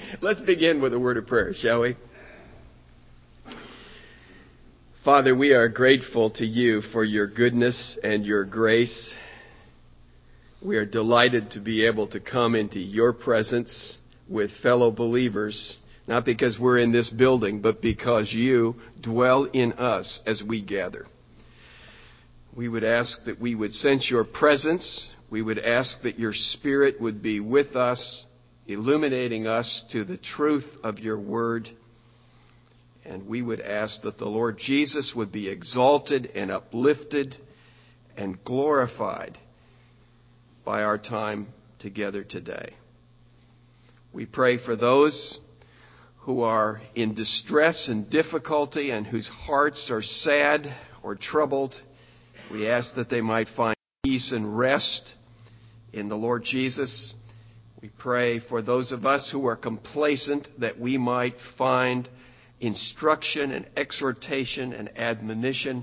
Let's begin with a word of prayer, shall we? Father, we are grateful to you for your goodness and your grace. We are delighted to be able to come into your presence with fellow believers, not because we're in this building, but because you dwell in us as we gather. We would ask that we would sense your presence. We would ask that your Spirit would be with us, illuminating us to the truth of your word. And we would ask that the Lord Jesus would be exalted and uplifted and glorified by our time together today. We pray for those who are in distress and difficulty and whose hearts are sad or troubled. We ask that they might find peace and rest in the Lord Jesus. We pray for those of us who are complacent that we might find instruction and exhortation and admonition.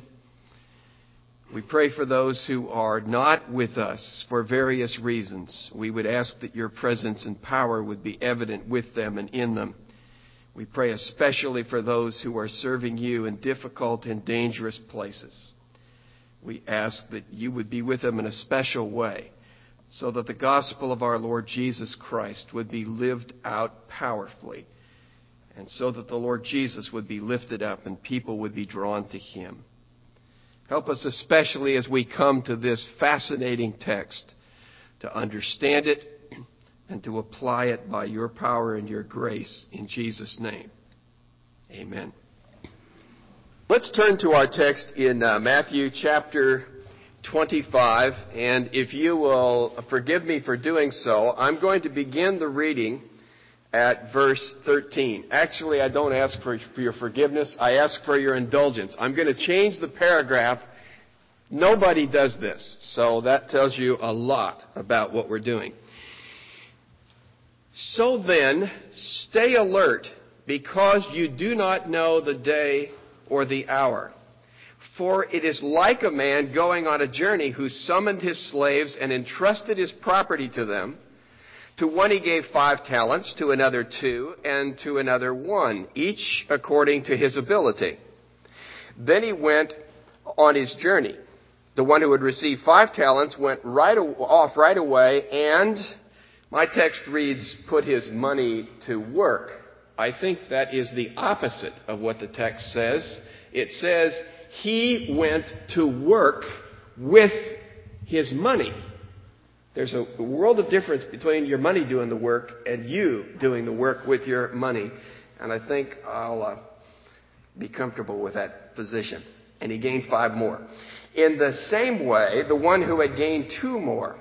We pray for those who are not with us for various reasons. We would ask that your presence and power would be evident with them and in them. We pray especially for those who are serving you in difficult and dangerous places. We ask that you would be with them in a special way, so that the gospel of our Lord Jesus Christ would be lived out powerfully, and so that the Lord Jesus would be lifted up and people would be drawn to him. Help us especially as we come to this fascinating text to understand it and to apply it by your power and your grace in Jesus' name. Amen. Let's turn to our text in Matthew chapter 25, and if you will forgive me for doing so, I'm going to begin the reading at verse 13. Actually, I don't ask for your forgiveness. I ask for your indulgence. I'm going to change the paragraph. Nobody does this, so that tells you a lot about what we're doing. So then, stay alert, because you do not know the day or the hour. For it is like a man going on a journey who summoned his slaves and entrusted his property to them. To one he gave 5 talents, to another 2, and to another 1, each according to his ability. Then he went on his journey. The one who had received 5 talents went off right away, and my text reads, put his money to work. I think that is the opposite of what the text says. It says he went to work with his money. There's a world of difference between your money doing the work and you doing the work with your money. And I think I'll be comfortable with that position. And he gained 5 more. In the same way, the one who had gained 2 more.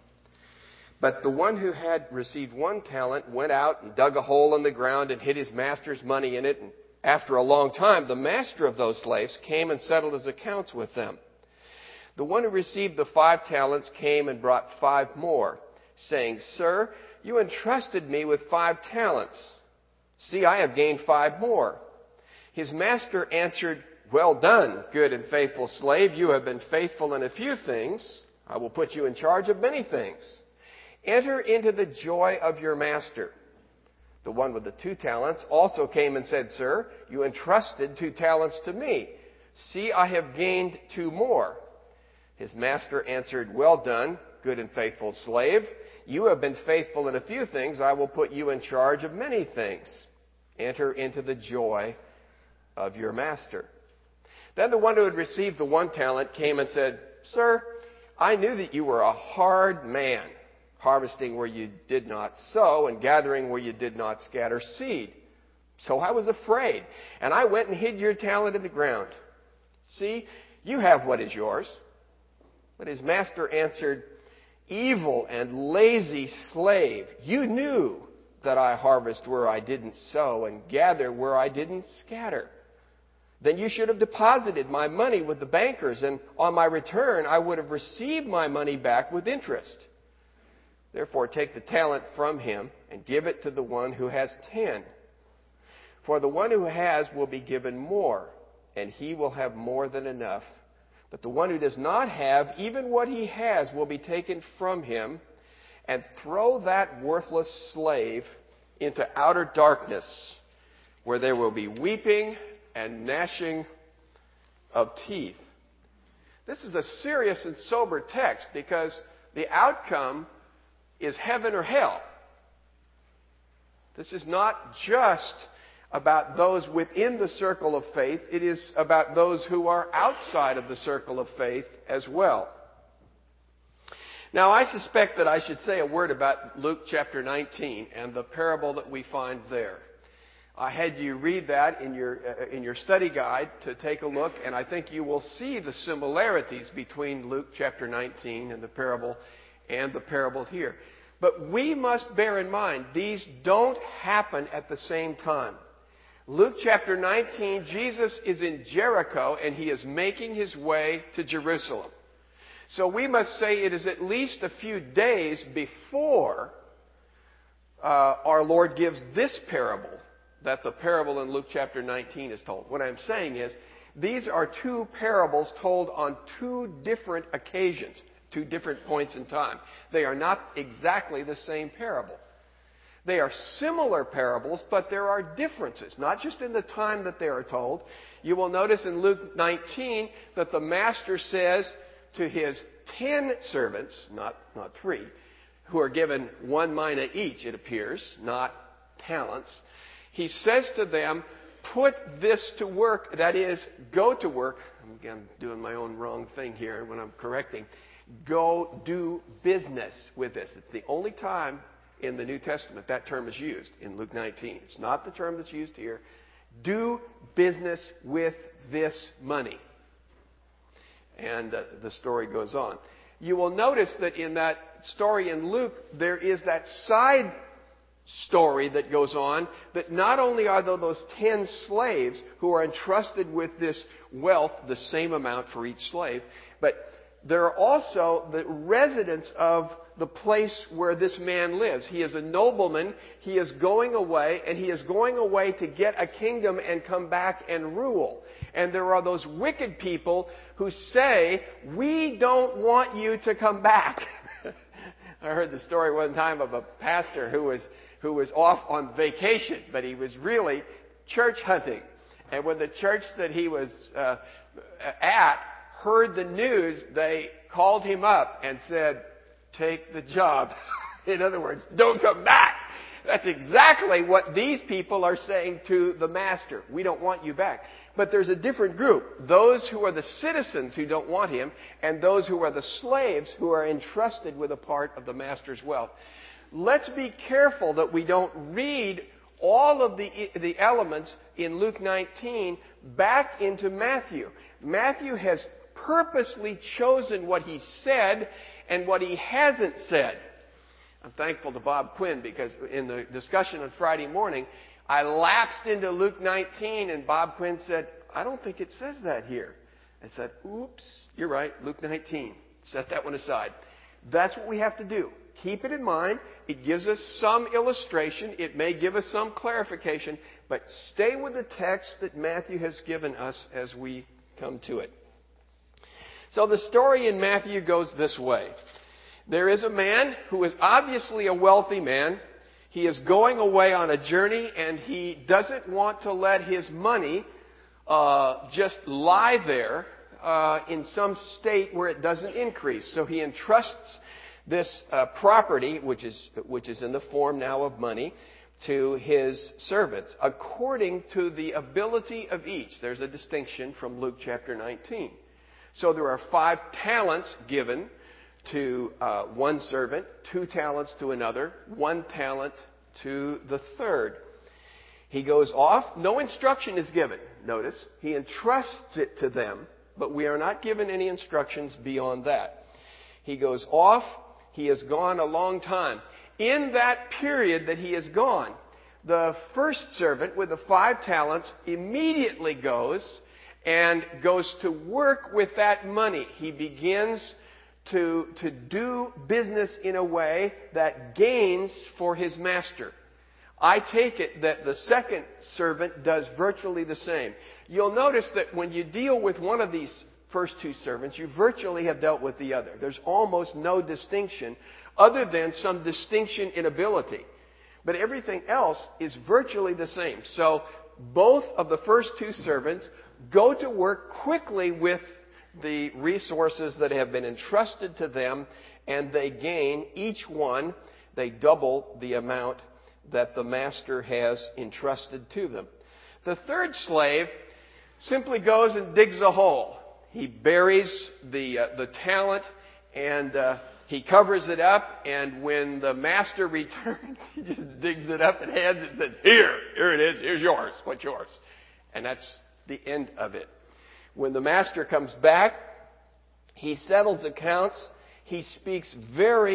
But the one who had received 1 talent went out and dug a hole in the ground and hid his master's money in it. And after a long time, the master of those slaves came and settled his accounts with them. The one who received the 5 talents came and brought 5 more, saying, Sir, you entrusted me with 5 talents. See, I have gained 5 more. His master answered, Well done, good and faithful slave. You have been faithful in a few things. I will put you in charge of many things. Enter into the joy of your master. The one with the 2 talents also came and said, Sir, you entrusted 2 talents to me. See, I have gained 2 more. His master answered, Well done, good and faithful slave. You have been faithful in a few things. I will put you in charge of many things. Enter into the joy of your master. Then the one who had received the 1 talent came and said, Sir, I knew that you were a hard man, harvesting where you did not sow and gathering where you did not scatter seed. So I was afraid, and I went and hid your talent in the ground. See, you have what is yours. But his master answered, Evil and lazy slave, you knew that I harvest where I didn't sow and gather where I didn't scatter. Then you should have deposited my money with the bankers, and on my return I would have received my money back with interest. Therefore take the talent from him and give it to the one who has 10. For the one who has will be given more, and he will have more than enough. But the one who does not have, even what he has will be taken from him, and throw that worthless slave into outer darkness, where there will be weeping and gnashing of teeth. This is a serious and sober text because the outcome is heaven or hell. This is not just about those within the circle of faith. It is about those who are outside of the circle of faith as well. Now, I suspect that I should say a word about Luke chapter 19 and the parable that we find there. I had you read that in your study guide to take a look, and I think you will see the similarities between Luke chapter 19 and the parable here. But we must bear in mind, these don't happen at the same time. Luke chapter 19, Jesus is in Jericho, and he is making his way to Jerusalem. So we must say it is at least a few days before our Lord gives this parable, that the parable in Luke chapter 19 is told. What I'm saying is, these are two parables told on two different occasions, two different points in time. They are not exactly the same parable. They are similar parables, but there are differences, not just in the time that they are told. You will notice in Luke 19 that the master says to his 10 servants, not 3, who are given 1 mina each, it appears, not talents. He says to them, put this to work, that is, go to work. I'm doing my own wrong thing here when I'm correcting. Go do business with this. It's the only time in the New Testament that term is used, in Luke 19. It's not the term that's used here. Do business with this money. And the story goes on. You will notice that in that story in Luke, there is that side story that goes on, that not only are there those 10 slaves who are entrusted with this wealth, the same amount for each slave, but there are also the residents of the place where this man lives. He is a nobleman. He is going away, and he is going away to get a kingdom and come back and rule. And there are those wicked people who say, we don't want you to come back. I heard the story one time of a pastor who was off on vacation, but he was really church hunting. And when the church that he was at heard the news, they called him up and said, take the job. In other words, don't come back. That's exactly what these people are saying to the master. We don't want you back. But there's a different group. Those who are the citizens who don't want him, and those who are the slaves who are entrusted with a part of the master's wealth. Let's be careful that we don't read all of the elements in Luke 19 back into Matthew. Matthew has purposely chosen what he said and what he hasn't said. I'm thankful to Bob Quinn because in the discussion on Friday morning, I lapsed into Luke 19 and Bob Quinn said, I don't think it says that here. I said, oops, you're right, Luke 19. Set that one aside. That's what we have to do. Keep it in mind. It gives us some illustration. It may give us some clarification, but stay with the text that Matthew has given us as we come to it. So the story in Matthew goes this way. There is a man who is obviously a wealthy man. He is going away on a journey, and he doesn't want to let his money just lie there in some state where it doesn't increase. So he entrusts this property, which is in the form now of money, to his servants, according to the ability of each. There's a distinction from Luke chapter 19. So there are 5 talents given to one servant, 2 talents to another, 1 talent to the third. He goes off. No instruction is given. Notice, he entrusts it to them, but we are not given any instructions beyond that. He goes off. He has gone a long time. In that period that he has gone, the first servant with the 5 talents immediately goes to work with that money. He begins to do business in a way that gains for his master. I take it that the second servant does virtually the same. You'll notice that when you deal with one of these first 2 servants, you virtually have dealt with the other. There's almost no distinction other than some distinction in ability. but everything else is virtually the same. So both of the first two servants go to work quickly with the resources that have been entrusted to them, and they gain, each one, they double the amount that the master has entrusted to them. The third slave simply goes and digs a hole. He buries the talent, and he covers it up, and when the master returns, he just digs it up and hands it and says, here it is, here's yours, what's yours? And that's the end of it. When the master comes back, he settles accounts. He speaks in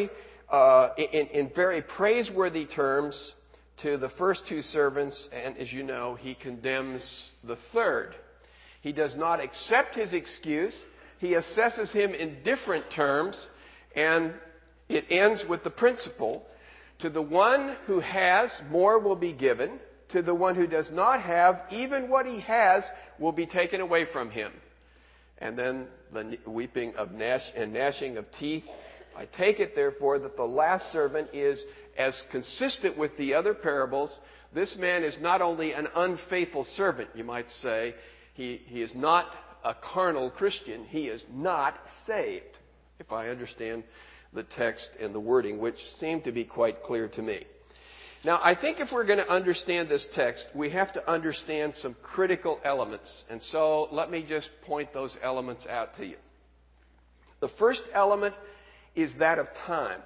very praiseworthy terms to the first two servants, and as you know, he condemns the third. He does not accept his excuse. He assesses him in different terms, and it ends with the principle: to the one who has, more will be given. To the one who does not have, even what he has will be taken away from him. And then the weeping of and gnashing of teeth. I take it, therefore, that the last servant is as consistent with the other parables. This man is not only an unfaithful servant, you might say. He is not a carnal Christian. He is not saved, if I understand the text and the wording, which seem to be quite clear to me. Now, I think if we're going to understand this text, we have to understand some critical elements. And so let me just point those elements out to you. The first element is that of time.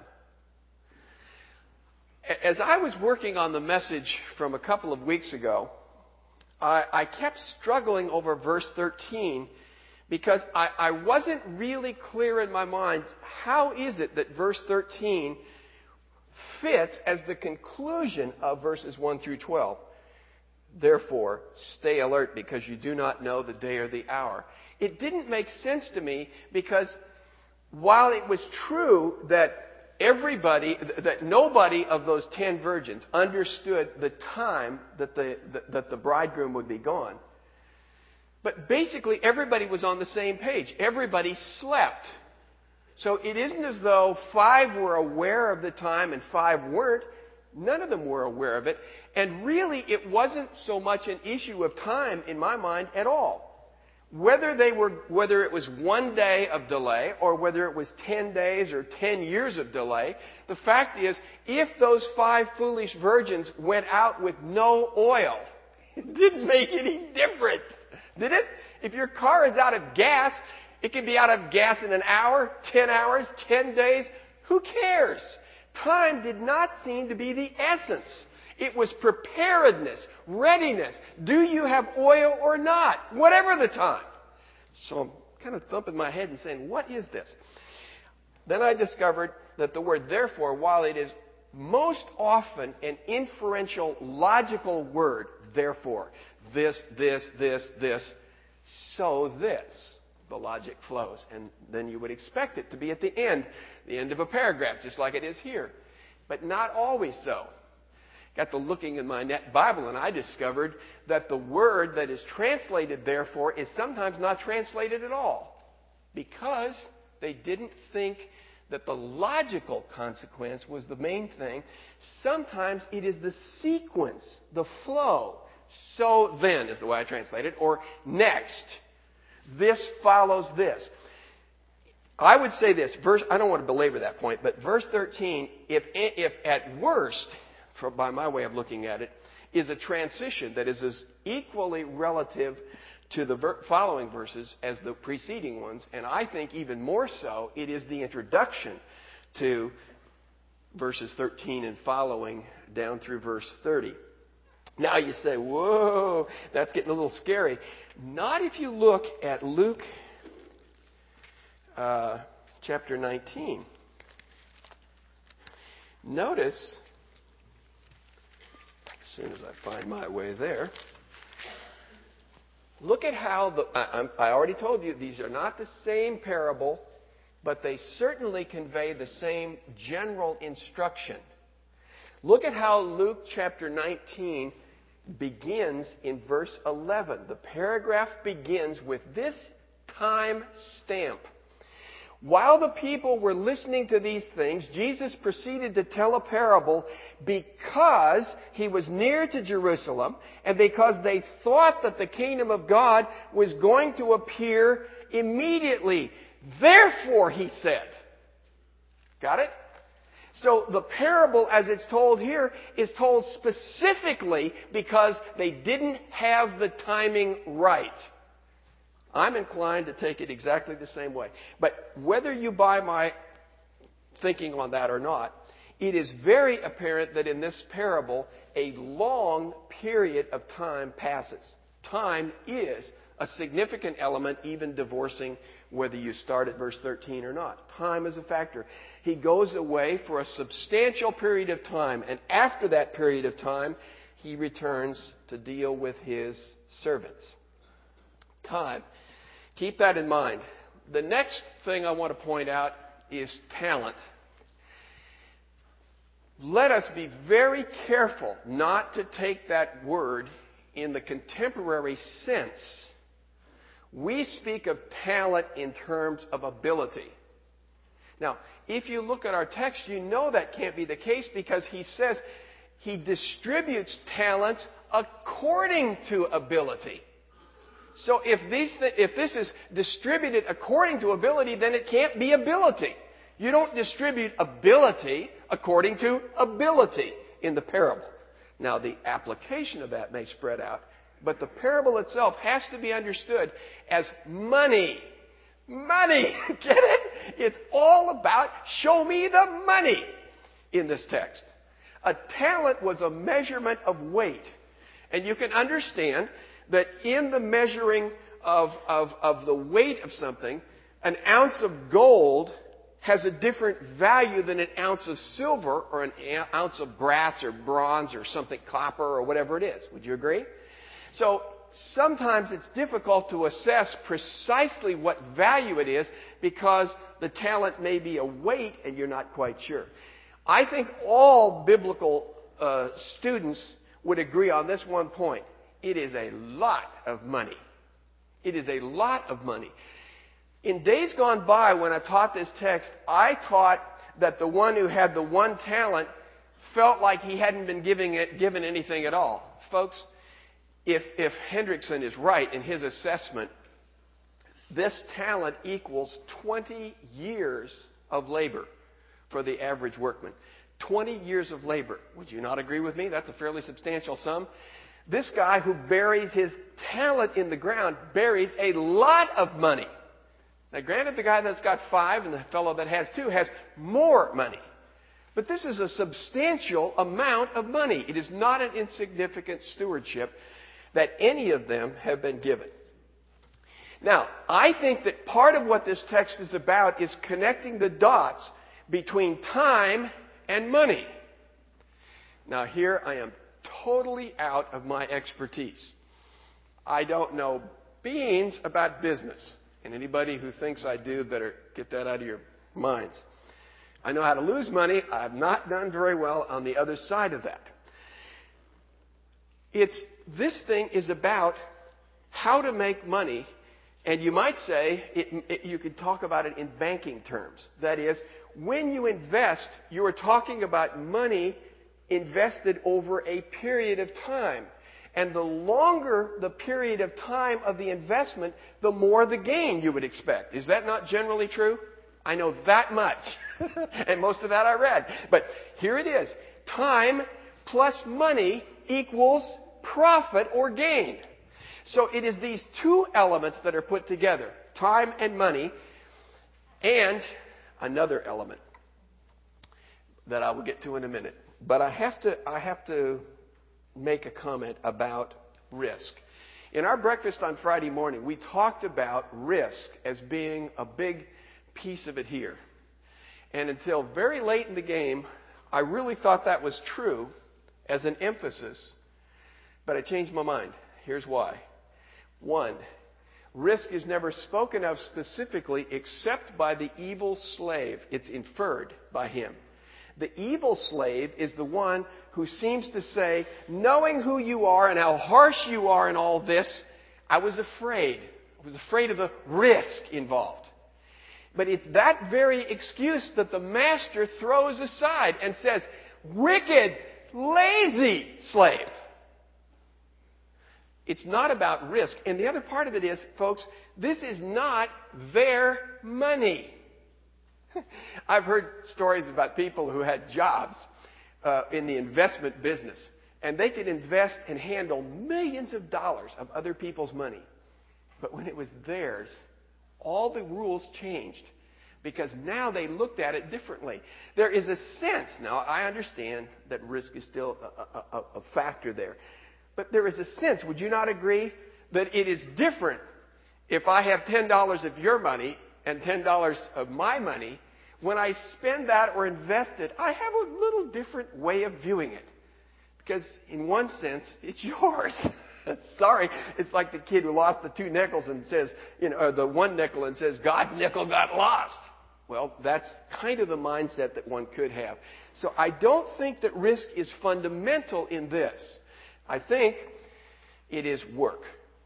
As I was working on the message from a couple of weeks ago, I kept struggling over verse 13 because I wasn't really clear in my mind, how is it that verse 13 fits as the conclusion of verses 1 through 12. Therefore, stay alert because you do not know the day or the hour. It didn't make sense to me because while it was true that nobody of those 10 virgins understood the time that the bridegroom would be gone, but basically everybody was on the same page. Everybody slept. So it isn't as though 5 were aware of the time and 5 weren't. None of them were aware of it. And really, it wasn't so much an issue of time in my mind at all. Whether it was 1 day of delay or whether it was 10 days or 10 years of delay, the fact is, if those 5 foolish virgins went out with no oil, it didn't make any difference, did it? If your car is out of gas, it can be out of gas in an hour, 10 hours, 10 days. Who cares? Time did not seem to be the essence. It was preparedness, readiness. Do you have oil or not? Whatever the time. So I'm kind of thumping my head and saying, what is this? Then I discovered that the word therefore, while it is most often an inferential, logical word, therefore, this, so this. The logic flows. And then you would expect it to be at the end of a paragraph, just like it is here. But not always so. Got to looking in my Bible, and I discovered that the word that is translated therefore is sometimes not translated at all. Because they didn't think that the logical consequence was the main thing. Sometimes it is the sequence, the flow. So then is the way I translate it, or next. This follows this. I would say this, I don't want to belabor that point, but verse 13, if at worst, by my way of looking at it, is a transition that is as equally relative to the following verses as the preceding ones, and I think even more so, it is the introduction to verses 13 and following down through verse 30. Now you say, whoa, that's getting a little scary. Not if you look at Luke chapter 19. Notice, as soon as I find my way there, look at how I already told you these are not the same parable, but they certainly convey the same general instruction. Look at how Luke chapter 19 begins in verse 11. The paragraph begins with this time stamp. While the people were listening to these things, Jesus proceeded to tell a parable because he was near to Jerusalem and because they thought that the kingdom of God was going to appear immediately. Therefore, he said. Got it? So the parable, as it's told here, is told specifically because they didn't have the timing right. I'm inclined to take it exactly the same way. But whether you buy my thinking on that or not, it is very apparent that in this parable, a long period of time passes. Time is a significant element, even divorcing whether you start at verse 13 or not. Time is a factor. He goes away for a substantial period of time, and after that period of time, he returns to deal with his servants. Time. Keep that in mind. The next thing I want to point out is talent. Let us be very careful not to take that word in the contemporary sense. We speak of talent in terms of ability. Now, if you look at our text, you know that can't be the case because he says he distributes talents according to ability. So if this is distributed according to ability, then it can't be ability. You don't distribute ability according to ability in the parable. Now, the application of that may spread out, but the parable itself has to be understood as money. Money! Get it? It's all about show me the money in this text. A talent was a measurement of weight. And you can understand that in the measuring of the weight of something, an ounce of gold has a different value than an ounce of silver or an ounce of brass or bronze or something, copper or whatever it is. Would you agree? So sometimes it's difficult to assess precisely what value it is because the talent may be a weight and you're not quite sure. I think all biblical students would agree on this one point. It is a lot of money. It is a lot of money. In days gone by, when I taught this text, I taught that the one who had the one talent felt like he hadn't been given anything at all. Folks, if Hendrickson is right in his assessment, this talent equals 20 years of labor for the average workman. 20 years of labor. Would you not agree with me? That's a fairly substantial sum. This guy who buries his talent in the ground buries a lot of money. Now, granted, the guy that's got 5 and the fellow that has 2 has more money. But this is a substantial amount of money. It is not an insignificant stewardship that any of them have been given. Now, I think that part of what this text is about is connecting the dots between time and money. Now, here I am totally out of my expertise. I don't know beans about business. And anybody who thinks I do better get that out of your minds. I know how to lose money. I've not done very well on the other side of that. This thing is about how to make money. And you might say, you could talk about it in banking terms. That is, when you invest, you are talking about money invested over a period of time. And the longer the period of time of the investment, the more the gain you would expect. Is that not generally true? I know that much. And most of that I read. But here it is. Time plus money equals profit or gain. So it is these two elements that are put together. Time and money. And another element that I will get to in a minute. But I have to make a comment about risk. In our breakfast on Friday morning, we talked about risk as being a big piece of it here. And until very late in the game, I really thought that was true as an emphasis, but I changed my mind. Here's why. 1, risk is never spoken of specifically except by the evil slave. It's inferred by him. The evil slave is the one who seems to say, knowing who you are and how harsh you are in all this, I was afraid. I was afraid of the risk involved. But it's that very excuse that the master throws aside and says, wicked, lazy slave. It's not about risk. And the other part of it is, folks, this is not their money. I've heard stories about people who had jobs in the investment business. And they could invest and handle millions of dollars of other people's money. But when it was theirs, all the rules changed. Because now they looked at it differently. There is a sense, now I understand that risk is still a factor there. But there is a sense, would you not agree, that it is different if I have $10 of your money and $10 of my money. When I spend that or invest it, I have a little different way of viewing it. Because in one sense, it's yours. Sorry, it's like the kid who lost the 2 nickels and says, or the 1 nickel and says, God's nickel got lost. Well, that's kind of the mindset that one could have. So I don't think that risk is fundamental in this. I think it is work.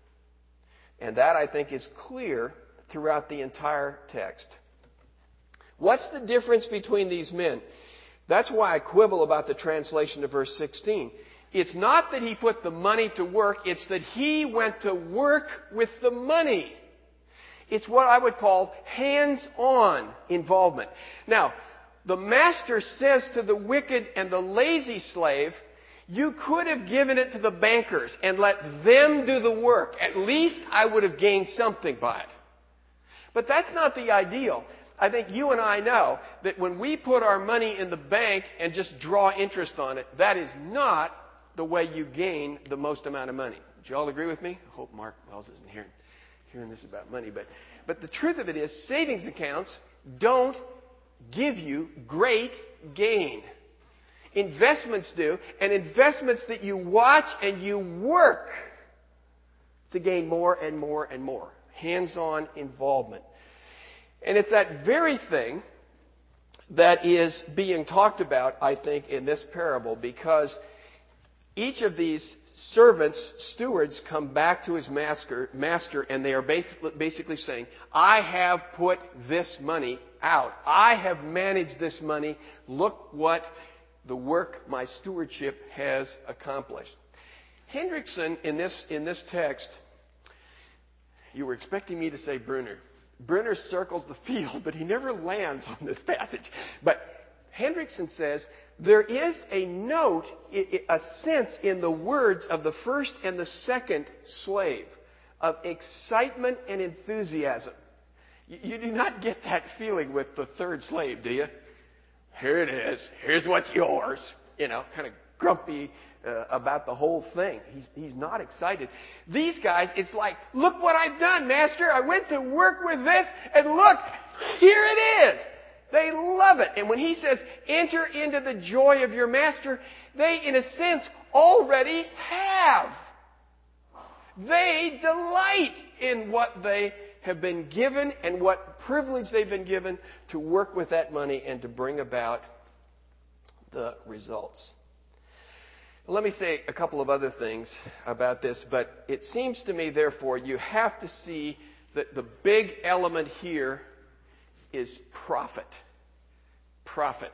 And that, I think, is clear throughout the entire text. What's the difference between these men? That's why I quibble about the translation of verse 16. It's not that he put the money to work, it's that he went to work with the money. It's what I would call hands-on involvement. Now, the master says to the wicked and the lazy slave, you could have given it to the bankers and let them do the work. At least I would have gained something by it. But that's not the ideal. I think you and I know that when we put our money in the bank and just draw interest on it, that is not the way you gain the most amount of money. Would you all agree with me? I hope Mark Wells isn't hearing this about money. But the truth of it is, savings accounts don't give you great gain. Investments do, and investments that you watch and you work to gain more and more and more. Hands-on involvement. And it's that very thing that is being talked about, I think, in this parable, because each of these servants, stewards, come back to his master, and they are basically saying, I have put this money out. I have managed this money. Look what the work my stewardship has accomplished. Hendrickson, in this text, you were expecting me to say Brunner. Brunner circles the field, but he never lands on this passage. But Hendrickson says, there is a note, a sense in the words of the first and the second slave of excitement and enthusiasm. You do not get that feeling with the third slave, do you? Here it is. Here's what's yours. Kind of grumpy about the whole thing. He's not excited. These guys, it's like, look what I've done, master. I went to work with this, and look, here it is. They love it. And when he says, enter into the joy of your master, they, in a sense, already have. They delight in what they have been given and what privilege they've been given to work with that money and to bring about the results. Let me say a couple of other things about this, but it seems to me, therefore, you have to see that the big element here is profit. Profit.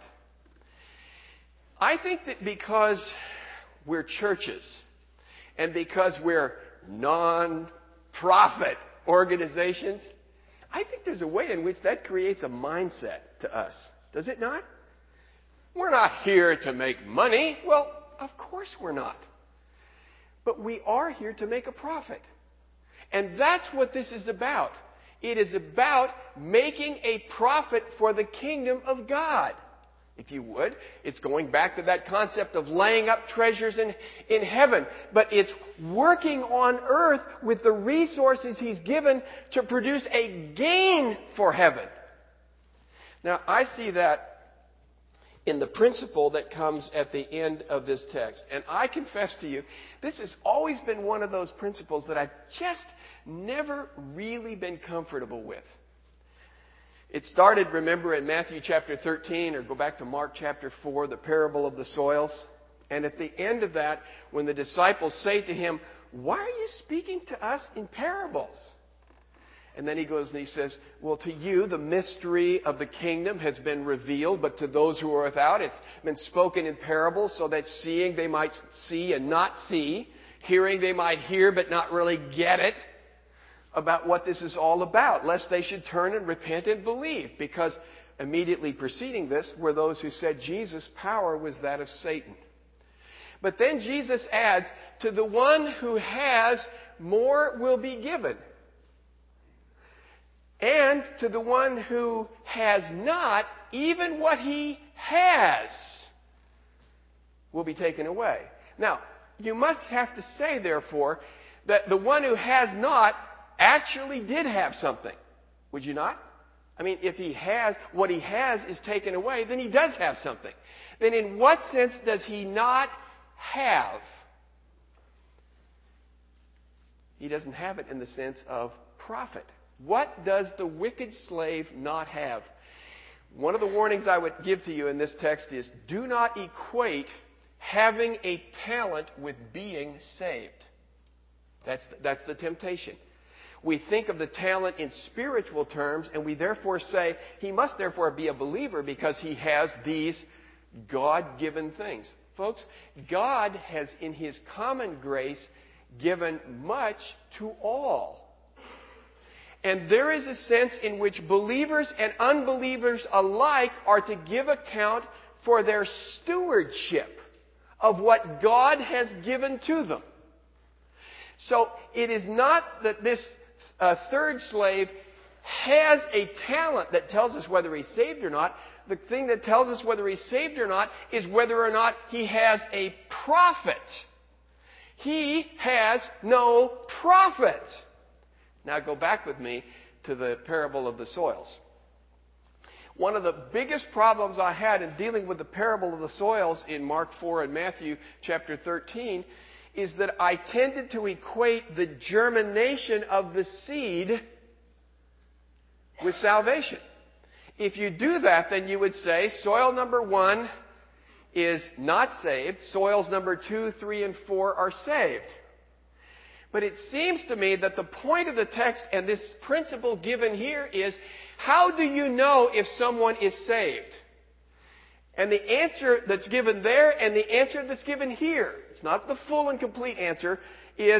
I think that because we're churches and because we're non-profit organizations, I think there's a way in which that creates a mindset to us. Does it not? We're not here to make money. Well, of course we're not. But we are here to make a profit. And that's what this is about. It is about making a profit for the kingdom of God. If you would, it's going back to that concept of laying up treasures in heaven. But it's working on earth with the resources He's given to produce a gain for heaven. Now, I see that in the principle that comes at the end of this text. And I confess to you, this has always been one of those principles that I've just never really been comfortable with. It started, remember, in Matthew chapter 13, or go back to Mark chapter 4, the parable of the soils. And at the end of that, when the disciples say to Him, why are you speaking to us in parables? And then he goes and he says, well, to you the mystery of the kingdom has been revealed, but to those who are without, it's been spoken in parables, so that seeing they might see and not see, hearing they might hear but not really get it, about what this is all about, lest they should turn and repent and believe. Because immediately preceding this were those who said Jesus' power was that of Satan. But then Jesus adds, to the one who has, more will be given. And to the one who has not, even what he has will be taken away. Now, you must have to say, therefore, that the one who has not actually did have something. Would you not? I mean, if he has, what he has is taken away, then he does have something. Then in what sense does he not have? He doesn't have it in the sense of profit. What does the wicked slave not have? One of the warnings I would give to you in this text is, do not equate having a talent with being saved. That's the temptation. We think of the talent in spiritual terms, and we therefore say, he must therefore be a believer because he has these God-given things. Folks, God has in His common grace given much to all. And there is a sense in which believers and unbelievers alike are to give account for their stewardship of what God has given to them. So it is not that this third slave has a talent that tells us whether he's saved or not. The thing that tells us whether he's saved or not is whether or not he has a profit. He has no profit. Now go back with me to the parable of the soils. One of the biggest problems I had in dealing with the parable of the soils in Mark 4 and Matthew chapter 13 is that I tended to equate the germination of the seed with salvation. If you do that, then you would say soil number 1 is not saved. Soils number 2, 3, and 4 are saved. But it seems to me that the point of the text and this principle given here is, how do you know if someone is saved? And the answer that's given there and the answer that's given here, it's not the full and complete answer, is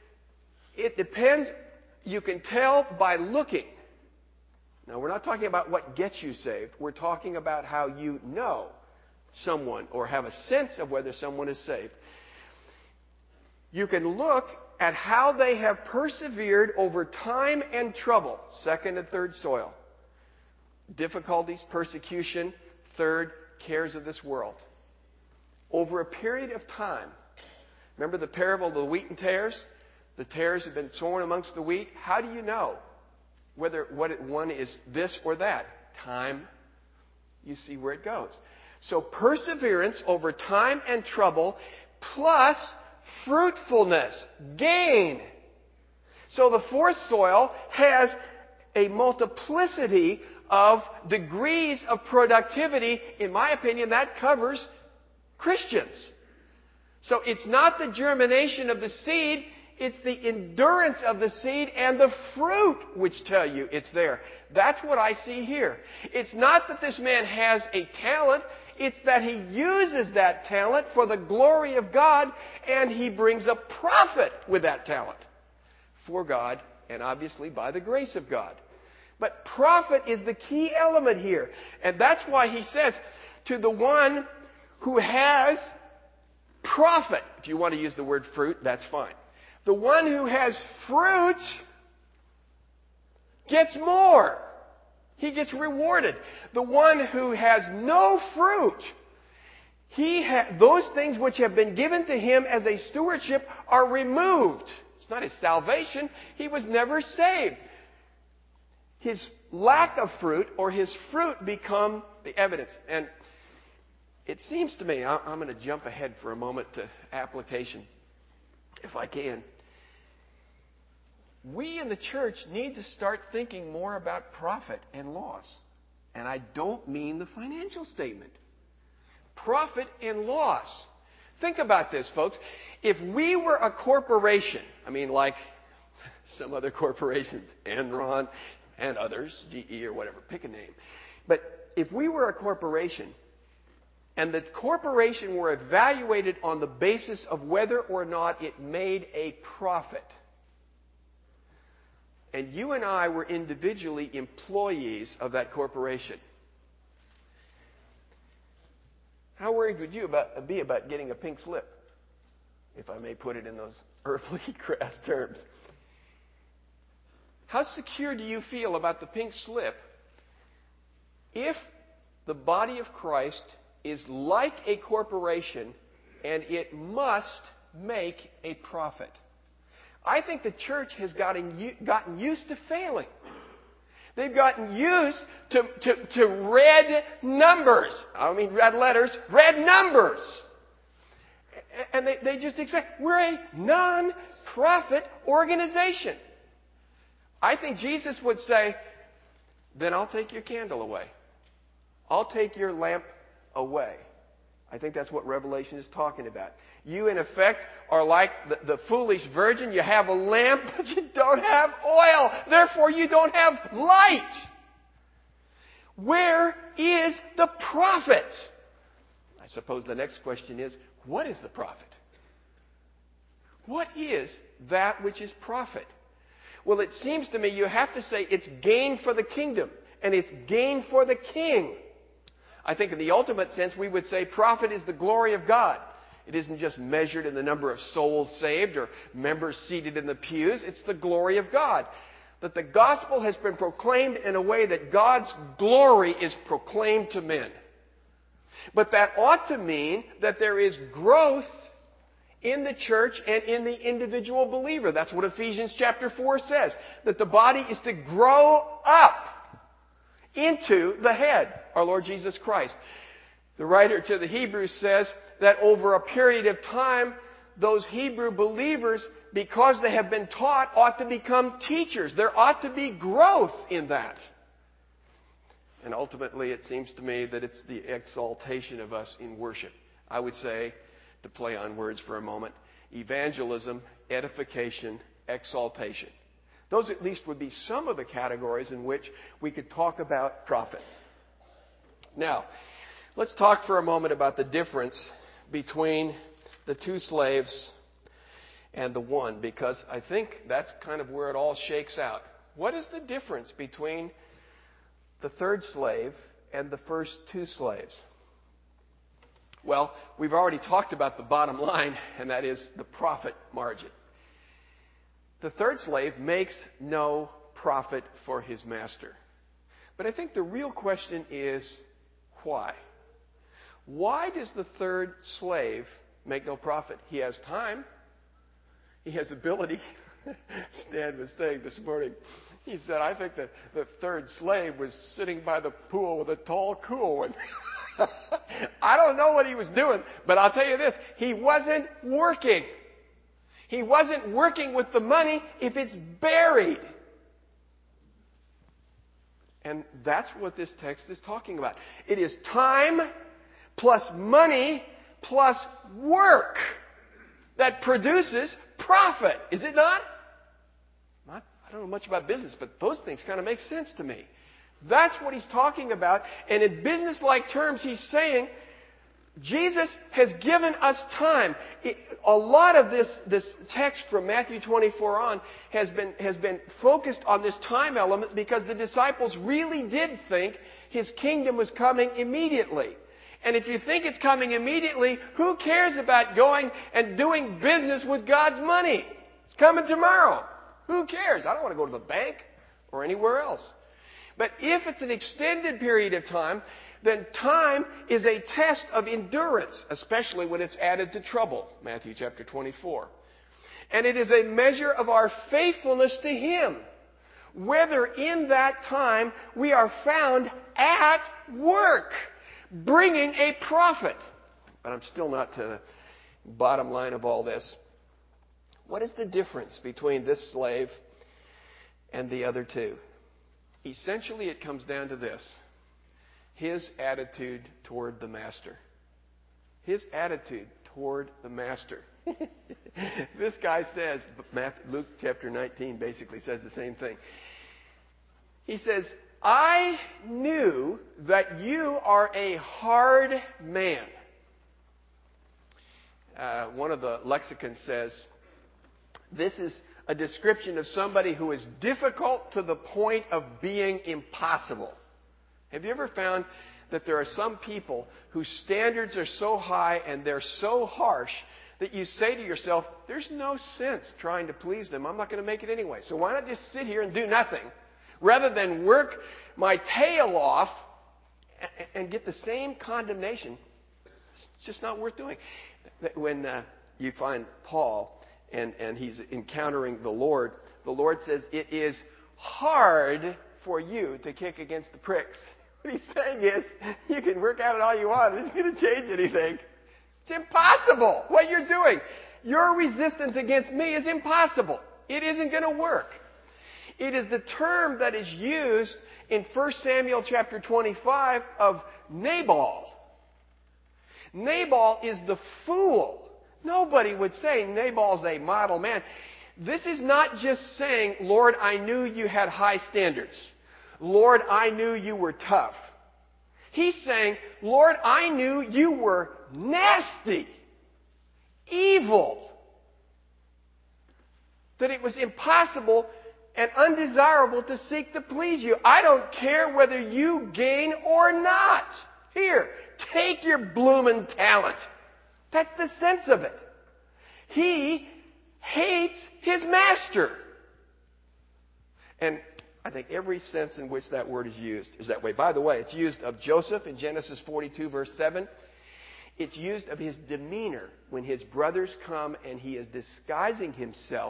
it depends. You can tell by looking. Now, we're not talking about what gets you saved. We're talking about how you know someone or have a sense of whether someone is saved. You can look at how they have persevered over time and trouble. Second and third soil. Difficulties, persecution. Third, cares of this world. Over a period of time. Remember the parable of the wheat and tares? The tares have been sown amongst the wheat. How do you know whether one is this or that? Time. You see where it goes. So perseverance over time and trouble plus fruitfulness, gain. So the fourth soil has a multiplicity of degrees of productivity. In my opinion, that covers Christians. So it's not the germination of the seed, it's the endurance of the seed and the fruit which tell you it's there. That's what I see here. It's not that this man has a talent, it's that he uses that talent for the glory of God, and he brings a profit with that talent for God and obviously by the grace of God. But profit is the key element here. And that's why he says, to the one who has profit, if you want to use the word fruit, that's fine. The one who has fruit gets more. He gets rewarded. The one who has no fruit, those things which have been given to him as a stewardship are removed. It's not his salvation. He was never saved. His lack of fruit or his fruit become the evidence. And it seems to me, I'm going to jump ahead for a moment to application, if I can. We in the church need to start thinking more about profit and loss. And I don't mean the financial statement. Profit and loss. Think about this, folks. If we were a corporation, I mean like some other corporations, Enron and others, GE or whatever, pick a name. But if we were a corporation and the corporation were evaluated on the basis of whether or not it made a profit, and you and I were individually employees of that corporation, how worried would you be about getting a pink slip, if I may put it in those earthly crass terms? How secure do you feel about the pink slip if the body of Christ is like a corporation and it must make a profit? I think the church has gotten used to failing. They've gotten used to red numbers. I don't mean red letters, red numbers. And they just expect, we're a non-profit organization. I think Jesus would say, then I'll take your candle away. I'll take your lamp away. I think that's what Revelation is talking about. You, in effect, are like the foolish virgin. You have a lamp, but you don't have oil. Therefore, you don't have light. Where is the profit? I suppose the next question is, what is the profit? What is that which is profit? Well, it seems to me you have to say it's gain for the kingdom, and it's gain for the king. I think in the ultimate sense, we would say profit is the glory of God. It isn't just measured in the number of souls saved or members seated in the pews. It's the glory of God. That the gospel has been proclaimed in a way that God's glory is proclaimed to men. But that ought to mean that there is growth in the church and in the individual believer. That's what Ephesians chapter 4 says. That the body is to grow up into the head, our Lord Jesus Christ. The writer to the Hebrews says that over a period of time, those Hebrew believers, because they have been taught, ought to become teachers. There ought to be growth in that. And ultimately, it seems to me that it's the exaltation of us in worship. I would say, to play on words for a moment, evangelism, edification, exaltation. Those at least would be some of the categories in which we could talk about profit. Now, let's talk for a moment about the difference between the two slaves and the one, because I think that's kind of where it all shakes out. What is the difference between the third slave and the first two slaves? Well, we've already talked about the bottom line, and that is the profit margin. The third slave makes no profit for his master. But I think the real question is, why? Why does the third slave make no profit? He has time. He has ability. Stan was saying this morning, he said, I think that the third slave was sitting by the pool with a tall, cool one. I don't know what he was doing, but I'll tell you this, he wasn't working. He wasn't working with the money if it's buried. And that's what this text is talking about. It is time plus money plus work that produces profit. Is it not? I don't know much about business, but those things kind of make sense to me. That's what he's talking about. And in business-like terms, he's saying, Jesus has given us time. A lot of this text from Matthew 24 on has been focused on this time element because the disciples really did think his kingdom was coming immediately. And if you think it's coming immediately, who cares about going and doing business with God's money? It's coming tomorrow. Who cares? I don't want to go to the bank or anywhere else. But if it's an extended period of time, then time is a test of endurance, especially when it's added to trouble. Matthew chapter 24. And it is a measure of our faithfulness to Him, whether in that time we are found at work, bringing a profit. But I'm still not to the bottom line of all this. What is the difference between this slave and the other two? Essentially, it comes down to this. His attitude toward the master. His attitude toward the master. This guy says, Luke chapter 19 basically says the same thing. He says, I knew that you are a hard man. One of the lexicons says, this is a description of somebody who is difficult to the point of being impossible. Have you ever found that there are some people whose standards are so high and they're so harsh that you say to yourself, there's no sense trying to please them. I'm not going to make it anyway. So why not just sit here and do nothing rather than work my tail off and get the same condemnation? It's just not worth doing. When you find Paul and he's encountering the Lord says, it is hard for you to kick against the pricks. What he's saying is, you can work at it all you want. It's going to change anything. It's impossible what you're doing. Your resistance against me is impossible. It isn't going to work. It is the term that is used in 1 Samuel chapter 25 of Nabal. Nabal is the fool. Nobody would say Nabal's a model man. This is not just saying, Lord, I knew you had high standards. Lord, I knew you were tough. He's saying, Lord, I knew you were nasty, evil, that it was impossible and undesirable to seek to please you. I don't care whether you gain or not. Here, take your bloomin' talent. That's the sense of it. He hates his master. And I think every sense in which that word is used is that way. By the way, it's used of Joseph in Genesis 42, verse 7. It's used of his demeanor when his brothers come and he is disguising himself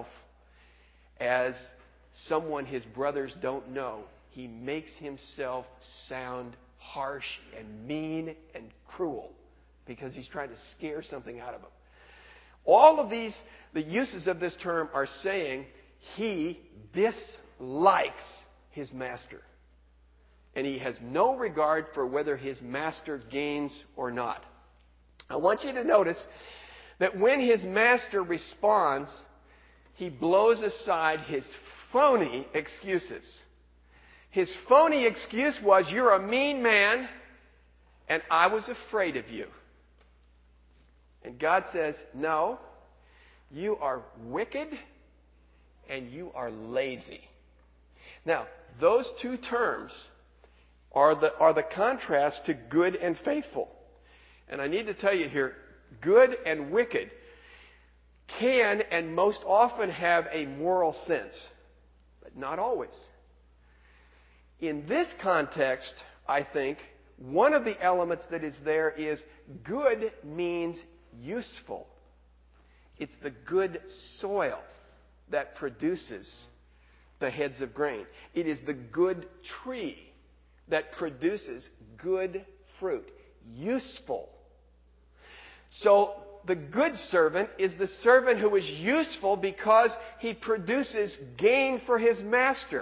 as someone his brothers don't know. He makes himself sound harsh and mean and cruel because he's trying to scare something out of them. All of these, the uses of this term are saying he dislikes his master. And he has no regard for whether his master gains or not. I want you to notice that when his master responds, he blows aside his phony excuses. His phony excuse was, you're a mean man, and I was afraid of you. And God says, no, you are wicked and you are lazy. Now, those two terms are the contrast to good and faithful. And I need to tell you here, good and wicked can and most often have a moral sense, but not always. In this context, I think, one of the elements that is there is good means useful. It's the good soil that produces the heads of grain. It is the good tree that produces good fruit. Useful. So the good servant is the servant who is useful because he produces gain for his master.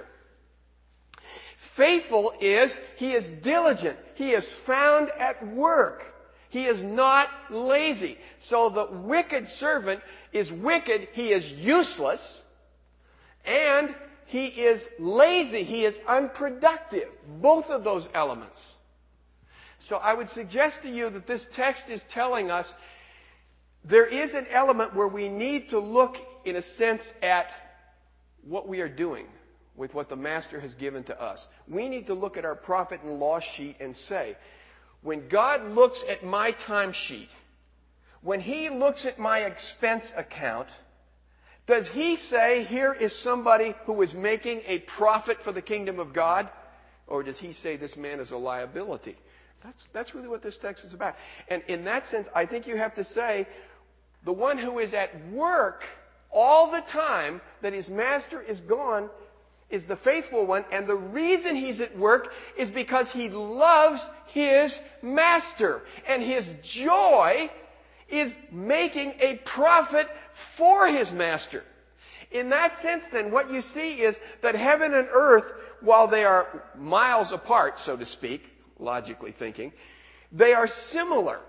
Faithful is, he is diligent. He is found at work. He is not lazy. So the wicked servant is wicked. He is useless. And he is lazy. He is unproductive. Both of those elements. So I would suggest to you that this text is telling us there is an element where we need to look, in a sense, at what we are doing with what the Master has given to us. We need to look at our profit and loss sheet and say, when God looks at my timesheet, when He looks at my expense account, does He say, here is somebody who is making a profit for the kingdom of God? Or does He say, this man is a liability? That's really what this text is about. And in that sense, I think you have to say, the one who is at work all the time that his master is gone is the faithful one. And the reason he's at work is because he loves his master. And his joy is making a profit for his master. In that sense, then, what you see is that heaven and earth, while they are miles apart, so to speak, logically thinking, they are similar.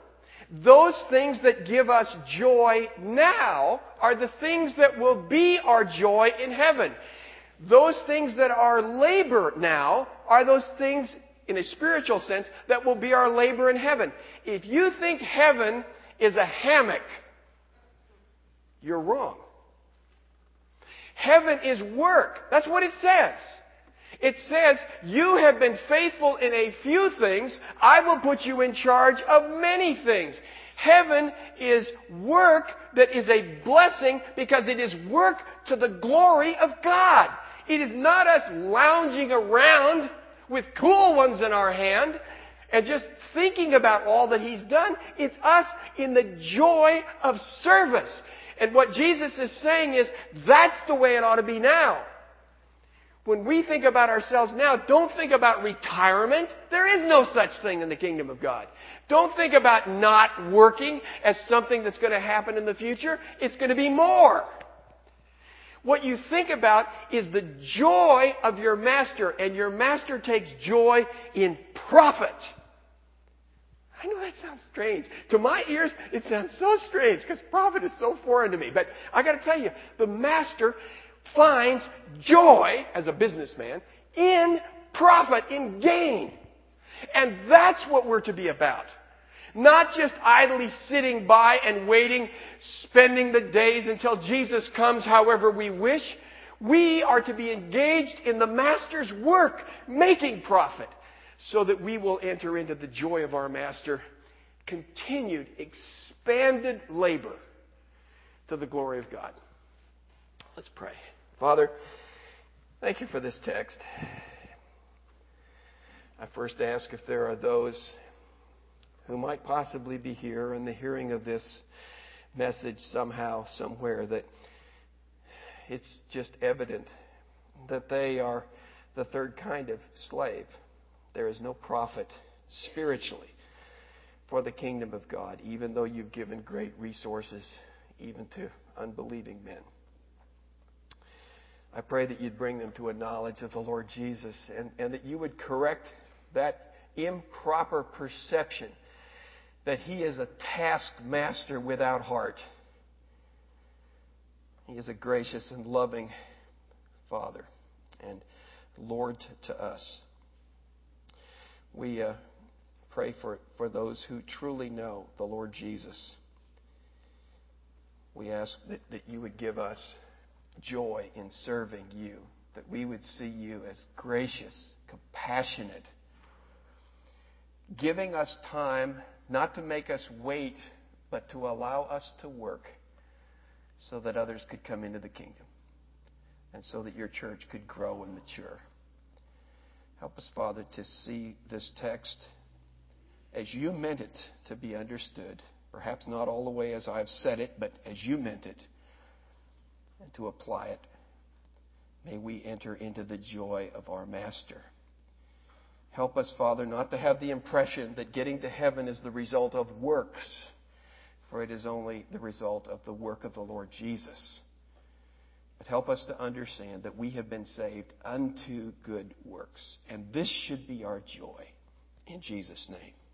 Those things that give us joy now are the things that will be our joy in heaven. Those things that are labor now are those things, in a spiritual sense, that will be our labor in heaven. If you think heaven is a hammock, you're wrong. Heaven is work. That's what it says. It says, you have been faithful in a few things. I will put you in charge of many things. Heaven is work that is a blessing because it is work to the glory of God. It is not us lounging around with cool ones in our hand and just thinking about all that He's done. It's us in the joy of service. And what Jesus is saying is, that's the way it ought to be now. When we think about ourselves now, don't think about retirement. There is no such thing in the kingdom of God. Don't think about not working as something that's going to happen in the future. It's going to be more. What you think about is the joy of your master, and your master takes joy in profit. I know that sounds strange. To my ears, it sounds so strange because profit is so foreign to me. But I got to tell you, the master finds joy as a businessman in profit, in gain. And that's what we're to be about. Not just idly sitting by and waiting, spending the days until Jesus comes however we wish. We are to be engaged in the master's work, making profit, so that we will enter into the joy of our master, continued, expanded labor to the glory of God. Let's pray. Father, thank you for this text. I first ask if there are those who might possibly be here in the hearing of this message somehow, somewhere, that it's just evident that they are the third kind of slave. There is no profit spiritually for the kingdom of God, even though you've given great resources even to unbelieving men. I pray that you'd bring them to a knowledge of the Lord Jesus, and that you would correct that improper perception that He is a taskmaster without heart. He is a gracious and loving Father and Lord to us. We pray for those who truly know the Lord Jesus. We ask that you would give us joy in serving you, that we would see you as gracious, compassionate, giving us time not to make us wait, but to allow us to work so that others could come into the kingdom and so that your church could grow and mature. Help us, Father, to see this text as you meant it to be understood. Perhaps not all the way as I've said it, but as you meant it, and to apply it. May we enter into the joy of our Master. Help us, Father, not to have the impression that getting to heaven is the result of works, for it is only the result of the work of the Lord Jesus. But help us to understand that we have been saved unto good works, and this should be our joy. In Jesus' name.